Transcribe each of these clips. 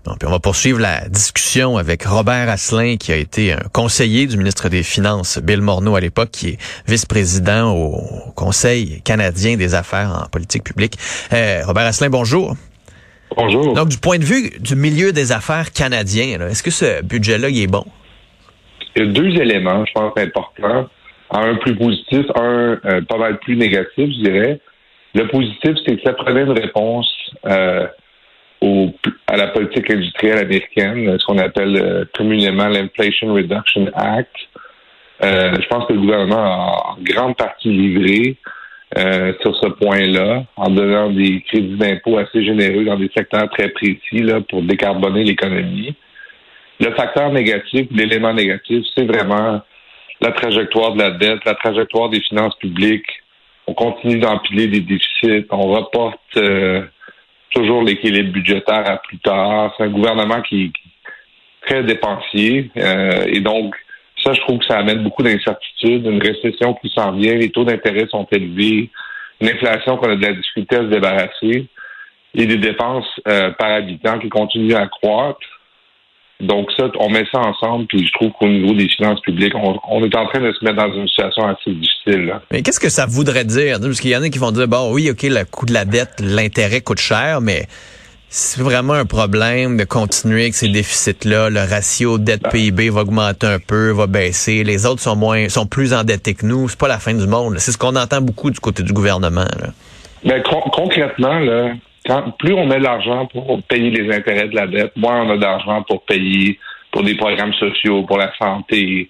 Bon, puis on va poursuivre la discussion avec Robert Asselin, qui a été un conseiller du ministre des Finances, Bill Morneau à l'époque, qui est vice-président au Conseil canadien des affaires en politique publique. Robert Asselin, bonjour. Bonjour. Donc, du point de vue du milieu des affaires canadien, là, est-ce que ce budget-là, il est bon? Il y a deux éléments, je pense, importants. Un plus positif, un pas mal plus négatif, je dirais. Le positif, c'est que ça prenait une réponse à la politique industrielle américaine, ce qu'on appelle communément l'Inflation Reduction Act. Je pense que le gouvernement a en grande partie livré sur ce point-là, en donnant des crédits d'impôt assez généreux dans des secteurs très précis là, pour décarboner l'économie. Le facteur négatif, l'élément négatif, c'est vraiment la trajectoire de la dette, la trajectoire des finances publiques. On continue d'empiler des déficits, on reporte toujours l'équilibre budgétaire à plus tard. C'est un gouvernement qui est très dépensier. Et donc, ça, je trouve que ça amène beaucoup d'incertitudes. Une récession qui s'en vient, les taux d'intérêt sont élevés, une inflation qu'on a de la difficulté à se débarrasser et des dépenses par habitant qui continuent à croître. Donc ça, on met ça ensemble, puis je trouve qu'au niveau des finances publiques, on est en train de se mettre dans une situation assez difficile. Là. Mais qu'est-ce que ça voudrait dire? Parce qu'il y en a qui vont dire, bon, oui, OK, le coût de la dette, l'intérêt coûte cher, mais c'est vraiment un problème de continuer avec ces déficits-là. Le ratio dette-PIB va augmenter un peu, va baisser. Les autres sont plus endettés que nous. C'est pas la fin du monde. C'est ce qu'on entend beaucoup du côté du gouvernement. Là. Ben, concrètement, là, plus on met de l'argent pour payer les intérêts de la dette, moins on a d'argent pour payer pour des programmes sociaux, pour la santé,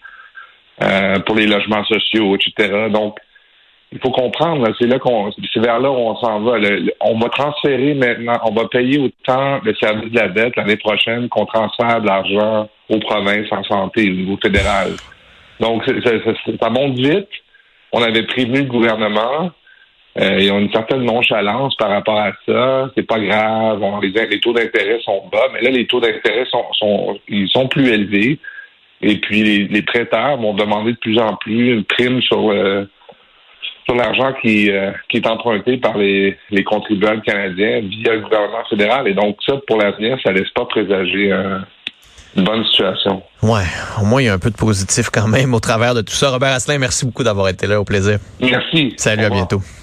pour les logements sociaux, etc. Donc, il faut comprendre, là, c'est vers là où on s'en va. On va transférer maintenant, on va payer autant le service de la dette l'année prochaine qu'on transfère de l'argent aux provinces en santé au niveau fédéral. Donc, ça monte vite. On avait prévenu le gouvernement. Ils ont une certaine nonchalance par rapport à ça. C'est pas grave. Les taux d'intérêt sont bas, mais là, les taux d'intérêt sont plus élevés. Et puis, les prêteurs vont demander de plus en plus une prime sur l'argent qui est emprunté par les contribuables canadiens via le gouvernement fédéral. Et donc, ça, pour l'avenir, ça laisse pas présager une bonne situation. Ouais, au moins, il y a un peu de positif quand même au travers de tout ça. Robert Asselin, merci beaucoup d'avoir été là. Au plaisir. Merci. Salut, à bientôt.